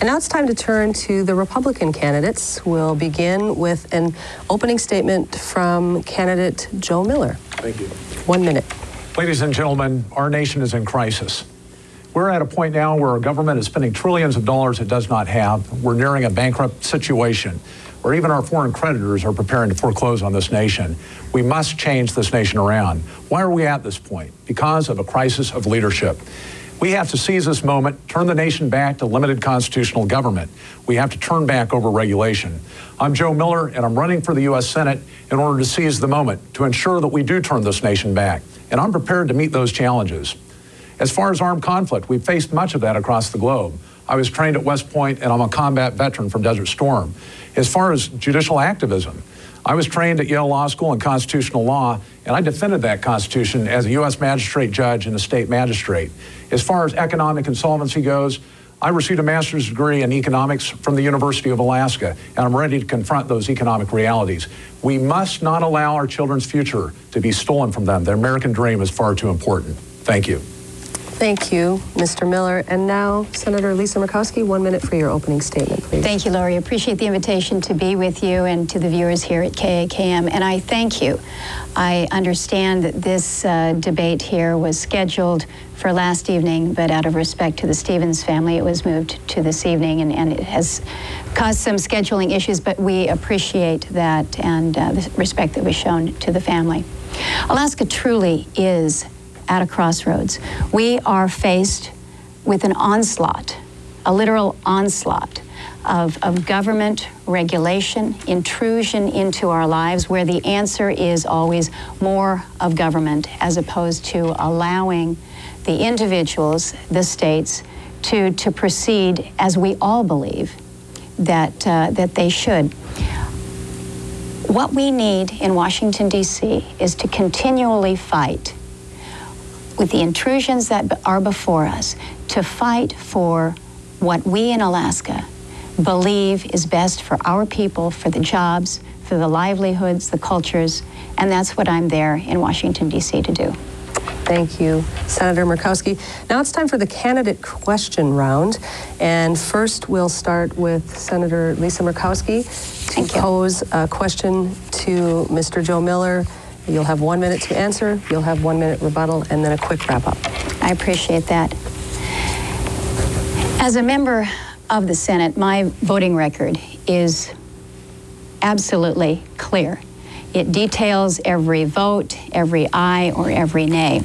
And now it's time to turn to the Republican candidates. We'll begin with an opening statement from candidate Joe Miller. Thank you. 1 minute. Ladies and gentlemen, our nation is in crisis. We're at a point now where our government is spending trillions of dollars it does not have. We're nearing a bankrupt situation where even our foreign creditors are preparing to foreclose on this nation. We must change this nation around. Why are we at this point? Because of a crisis of leadership. We have to seize this moment, turn the nation back to limited constitutional government. We have to turn back over-regulation. I'm Joe Miller, and I'm running for the U.S. Senate in order to seize the moment, to ensure that we do turn this nation back. And I'm prepared to meet those challenges. As far as armed conflict, we've faced much of that across the globe. I was trained at West Point, and I'm a combat veteran from Desert Storm. As far as judicial activism, I was trained at Yale Law School in constitutional law, and I defended that Constitution as a U.S. magistrate judge and a state magistrate. As far as economic insolvency goes, I received a master's degree in economics from the University of Alaska, and I'm ready to confront those economic realities. We must not allow our children's future to be stolen from them. The American dream is far too important. Thank you. Thank you, Mr. Miller. And now, Senator Lisa Murkowski, 1 minute for your opening statement, please. Thank you, Lori. Appreciate the invitation to be with you and to the viewers here at KAKM. And I thank you. I understand that this debate here was scheduled for last evening, but out of respect to the Stevens family, it was moved to this evening, and it has caused some scheduling issues, but we appreciate that and the respect that was shown to the family. Alaska truly is at a crossroads. We are faced with an onslaught, a literal onslaught of government regulation, intrusion into our lives, where the answer is always more of government as opposed to allowing the individuals, the states, to proceed as we all believe that they should. What we need in Washington, D.C. is to continually fight with the intrusions that are before us, to fight for what we in Alaska believe is best for our people, for the jobs, for the livelihoods, the cultures, and that's what I'm there in Washington, D.C. to do. Thank you, Senator Murkowski. Now it's time for the candidate question round. And first, we'll start with Senator Lisa Murkowski to pose a question to Mr. Joe Miller. You'll have 1 minute to answer, you'll have 1 minute rebuttal, and then a quick wrap-up. I appreciate that. As a member of the Senate, my voting record is absolutely clear. It details every vote, every aye, or every nay.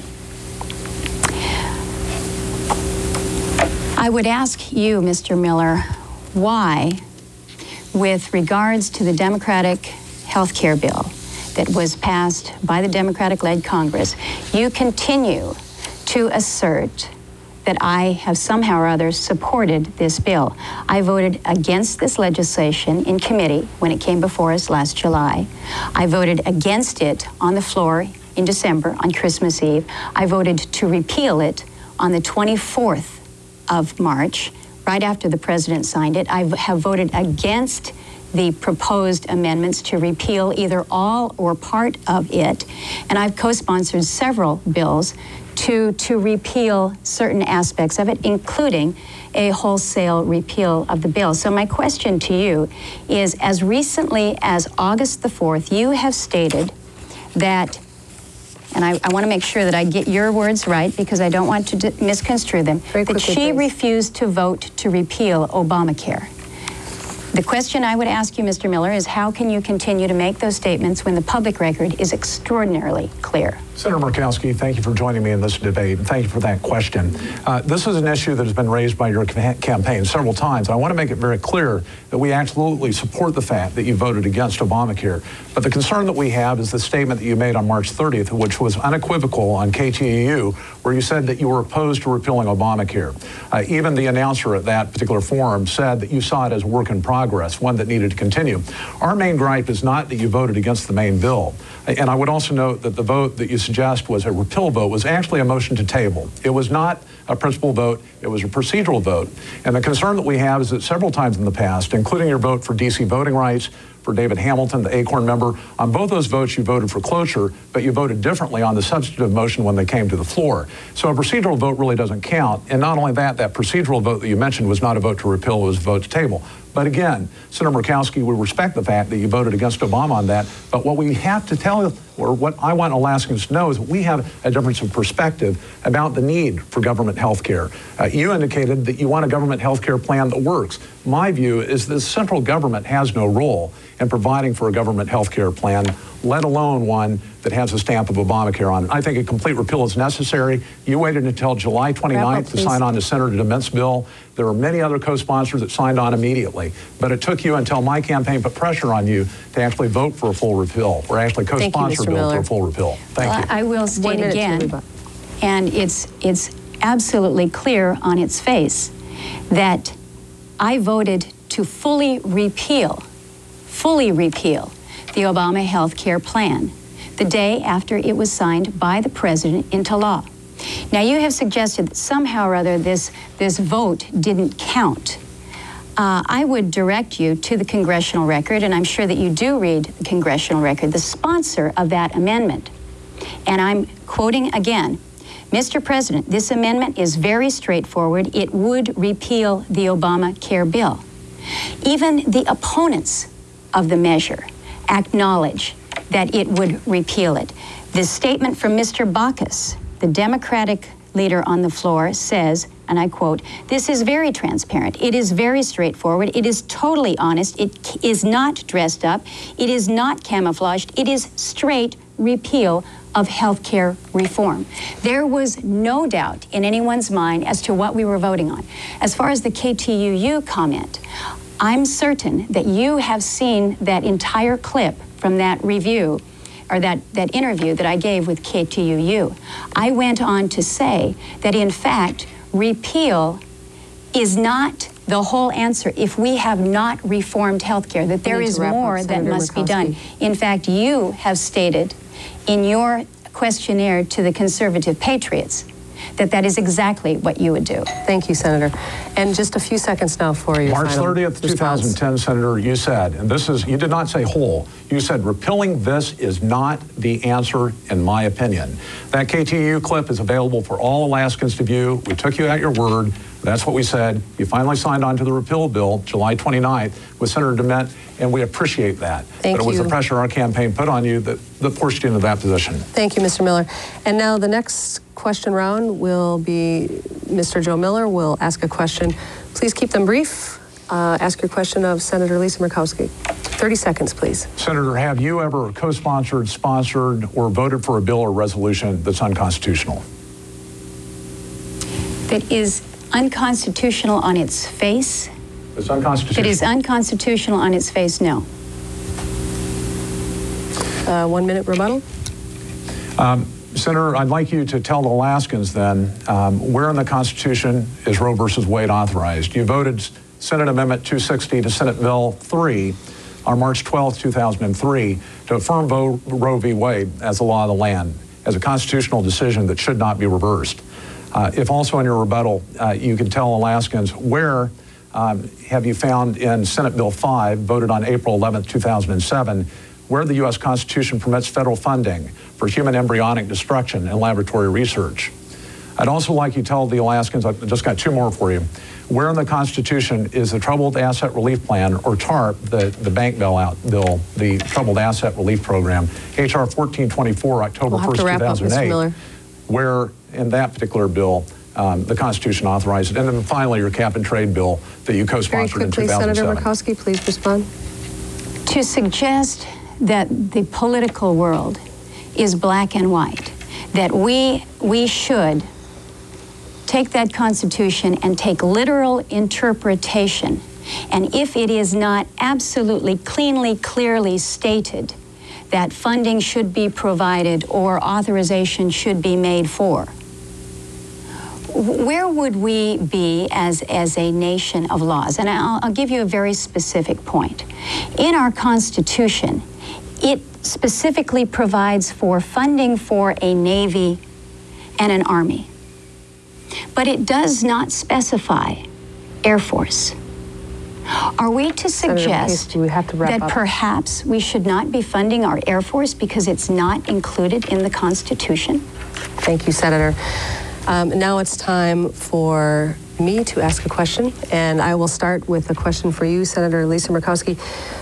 I would ask you, Mr. Miller, why, with regards to the Democratic health care bill that was passed by the Democratic-led Congress, you continue to assert that I have somehow or other supported this bill. I voted against this legislation in committee when it came before us last July. I voted against it on the floor in December on Christmas Eve. I voted to repeal it on the 24th of March, right after the president signed it. I have voted against the proposed amendments to repeal either all or part of it. And I've co-sponsored several bills to repeal certain aspects of it, including a wholesale repeal of the bill. So my question to you is, as recently as August the 4th, you have stated that, and I want to make sure that I get your words right because I don't want to misconstrue them, that she refused to vote to repeal Obamacare. The question I would ask you, Mr. Miller, is how can you continue to make those statements when the public record is extraordinarily clear? Senator Murkowski, thank you for joining me in this debate, and thank you for that question. This is an issue that has been raised by your campaign several times. I want to make it very clear that we absolutely support the fact that you voted against Obamacare. But the concern that we have is the statement that you made on March 30th, which was unequivocal on KTEU, where you said that you were opposed to repealing Obamacare. Even the announcer at that particular forum said that you saw it as a work in progress, one that needed to continue. Our main gripe is not that you voted against the main bill. And I would also note that the vote that you suggest was a repeal vote was actually a motion to table. It was not a principal vote, it was a procedural vote. And the concern that we have is that several times in the past, including your vote for DC voting rights, for David Hamilton, the Acorn member. On both those votes, you voted for cloture, but you voted differently on the substantive motion when they came to the floor. So a procedural vote really doesn't count. And not only that, that procedural vote that you mentioned was not a vote to repeal, it was a vote to table. But again, Senator Murkowski, we respect the fact that you voted against Obama on that. But what we have to tell, or what I want Alaskans to know, is we have a difference of perspective about the need for government health care. You indicated that you want a government health care plan that works. My view is the central government has no role in providing for a government health care plan, let alone one that has a stamp of Obamacare on it. I think a complete repeal is necessary. You waited until July 29th to sign on to Senator DeMint's bill. There are many other co-sponsors that signed on immediately, but it took you until my campaign put pressure on you to actually vote for a full repeal, or actually co-sponsor a bill for a full repeal. Thank you. I will state again, and it's absolutely clear on its face that I voted to fully repeal the Obama health care plan the day after it was signed by the president into law. Now, you have suggested that somehow or other this vote didn't count. I would direct you to the congressional record, and I'm sure that you do read the congressional record, the sponsor of that amendment. And I'm quoting again, Mr. President, this amendment is very straightforward. It would repeal the Obamacare bill. Even the opponents of the measure acknowledge that it would repeal it. The statement from Mr. Baucus, the Democratic leader on the floor, says, and I quote, "This is very transparent. It is very straightforward. It is totally honest. It is not dressed up. It is not camouflaged. It is straight repeal of health care reform." There was no doubt in anyone's mind as to what we were voting on. As far as the KTUU comment, I'm certain that you have seen that entire clip from that review, or that interview that I gave with KTUU. I went on to say that, in fact, repeal is not the whole answer if we have not reformed health care, that there is more that must be done. In fact, you have stated in your questionnaire to the conservative patriots that is exactly what you would do. Thank you, Senator. And just a few seconds now for you. March 30th, 2010, Senator, you said, and this is, you did not say whole, you said repealing this is not the answer, in my opinion. That KTUU clip is available for all Alaskans to view. We took you at your word. That's what we said. You finally signed on to the repeal bill July 29th with Senator DeMint, and we appreciate that. Thank but it was you. the pressure our campaign put on you that forced you into that position. Thank you, Mr. Miller. And now the next question round will be Mr. Joe Miller will ask a question. Please keep them brief. Ask your question of Senator Lisa Murkowski. 30 seconds, please. Senator, have you ever co-sponsored, sponsored, or voted for a bill or resolution that's unconstitutional? That is unconstitutional on its face? It's unconstitutional. It is unconstitutional on its face, no. 1 minute rebuttal. Senator, I'd like you to tell the Alaskans then, where in the Constitution is Roe versus Wade authorized? You voted Senate Amendment 260 to Senate Bill 3 on March 12, 2003 to affirm Roe v. Wade as the law of the land, as a constitutional decision that should not be reversed. If also in your rebuttal, you can tell Alaskans where have you found in Senate Bill 5, voted on April 11, 2007, where the U.S. Constitution permits federal funding for human embryonic destruction and laboratory research. I'd also like you to tell the Alaskans, I've just got two more for you, where in the Constitution is the Troubled Asset Relief Plan, or TARP, the bank bailout bill, the Troubled Asset Relief Program, H.R. 1424, October 1st, 2008, where in that particular bill, the Constitution authorized it. And then finally, your cap and trade bill that you co-sponsored in 2007. Very quickly, Senator Murkowski, please respond. To suggest that the political world is black and white, that we should take that Constitution and take literal interpretation, and if it is not absolutely clearly stated that funding should be provided or authorization should be made for, where would we be as a nation of laws? And I'll give you a very specific point. In our Constitution, it specifically provides for funding for a Navy and an Army. But it does not specify Air Force. Are we to suggest we have to wrap that up. Perhaps we should not be funding our Air Force because it's not included in the Constitution? Thank you, Senator. Now it's time for me to ask a question, and I will start with a question for you, Senator Lisa Murkowski.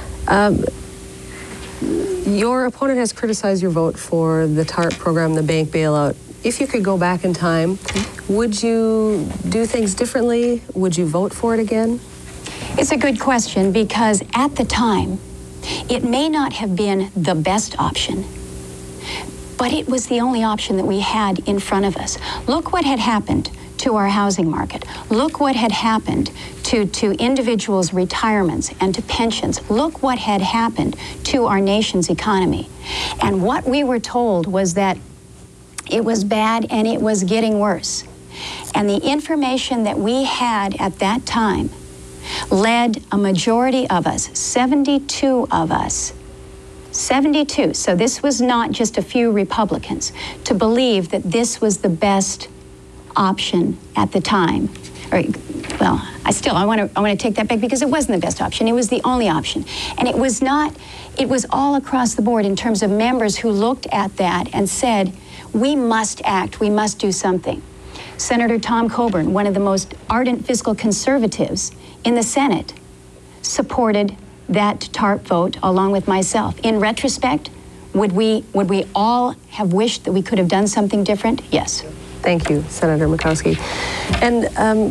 Your opponent has criticized your vote for the TARP program, the bank bailout. If you could go back in time, would you do things differently? Would you vote for it again? It's a good question because at the time, it may not have been the best option, but it was the only option that we had in front of us. Look what had happened to our housing market. Look what had happened to individuals' retirements and to pensions. Look what had happened to our nation's economy. And what we were told was that it was bad and it was getting worse. And the information that we had at that time led a majority of us, 72 of us, 72, so this was not just a few Republicans, to believe that this was the best option at the time. Well, I want to take that back because it wasn't the best option. It was the only option. And it was all across the board in terms of members who looked at that and said, we must act, we must do something. Senator Tom Coburn, one of the most ardent fiscal conservatives in the Senate, supported that TARP vote along with myself. In retrospect, would we all have wished that we could have done something different? Yes. Thank you, Senator Murkowski. And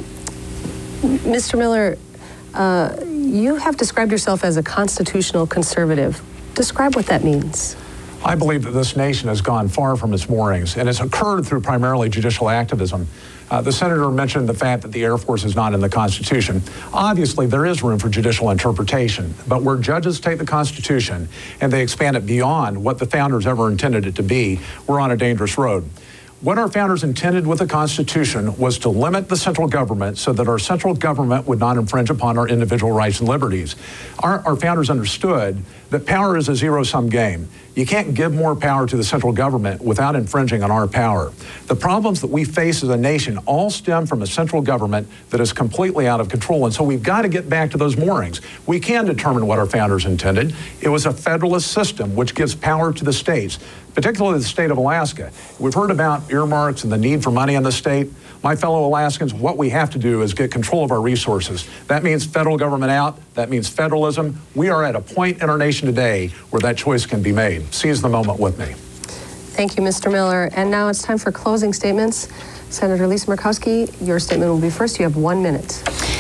Mr. Miller, you have described yourself as a constitutional conservative. Describe what that means. I believe that this nation has gone far from its moorings, and it's occurred through primarily judicial activism. The senator mentioned the fact that the Air Force is not in the Constitution. Obviously, there is room for judicial interpretation, but where judges take the Constitution and they expand it beyond what the founders ever intended it to be, we're on a dangerous road. What our founders intended with the Constitution was to limit the central government so that our central government would not infringe upon our individual rights and liberties. Our founders understood that power is a zero-sum game. You can't give more power to the central government without infringing on our power. The problems that we face as a nation all stem from a central government that is completely out of control, and so we've got to get back to those moorings. We can determine what our founders intended. It was a federalist system which gives power to the states, particularly the state of Alaska. We've heard about earmarks and the need for money in the state. My fellow Alaskans, what we have to do is get control of our resources. That means federal government out. That means federalism. We are at a point in our nation today where that choice can be made. Seize the moment with me. Thank you, Mr. Miller. And now it's time for closing statements. Senator Lisa Murkowski, your statement will be first. You have 1 minute.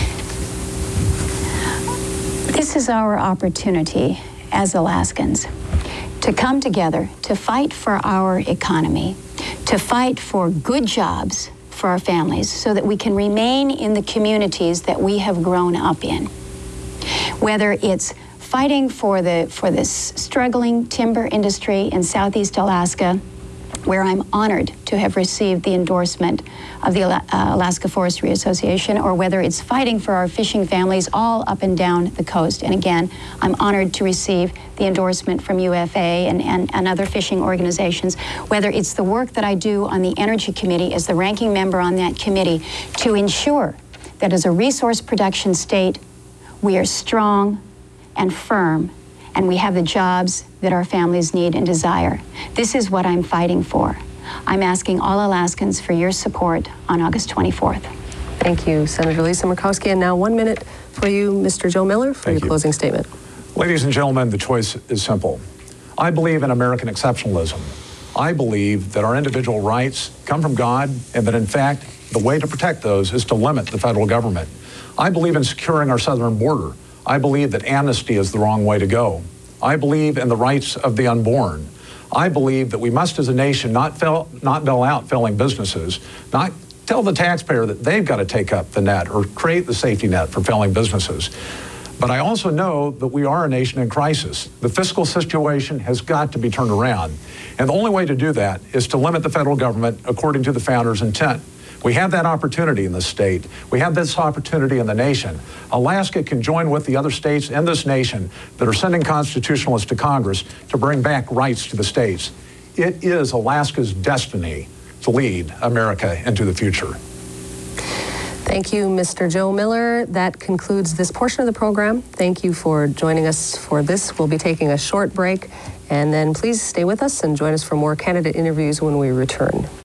This is our opportunity as Alaskans to come together, to fight for our economy, to fight for good jobs for our families so that we can remain in the communities that we have grown up in. Whether it's fighting for this struggling timber industry in Southeast Alaska, where I'm honored to have received the endorsement of the Alaska Forestry Association, or whether it's fighting for our fishing families all up and down the coast. And again, I'm honored to receive the endorsement from UFA and other fishing organizations, whether it's the work that I do on the Energy Committee as the ranking member on that committee to ensure that as a resource production state, we are strong and firm, and we have the jobs that our families need and desire. This is what I'm fighting for. I'm asking all Alaskans for your support on August 24th. Thank you, Senator Lisa Murkowski. And now 1 minute for you, Mr. Joe Miller, for your closing statement. Ladies and gentlemen, the choice is simple. I believe in American exceptionalism. I believe that our individual rights come from God, and that in fact, the way to protect those is to limit the federal government. I believe in securing our southern border. I believe that amnesty is the wrong way to go. I believe in the rights of the unborn. I believe that we must as a nation not bail out failing businesses, not tell the taxpayer that they've got to take up the net or create the safety net for failing businesses. But I also know that we are a nation in crisis. The fiscal situation has got to be turned around. And the only way to do that is to limit the federal government according to the founders' intent. We have that opportunity in this state. We have this opportunity in the nation. Alaska can join with the other states in this nation that are sending constitutionalists to Congress to bring back rights to the states. It is Alaska's destiny to lead America into the future. Thank you, Mr. Joe Miller. That concludes this portion of the program. Thank you for joining us for this. We'll be taking a short break, and then please stay with us and join us for more candidate interviews when we return.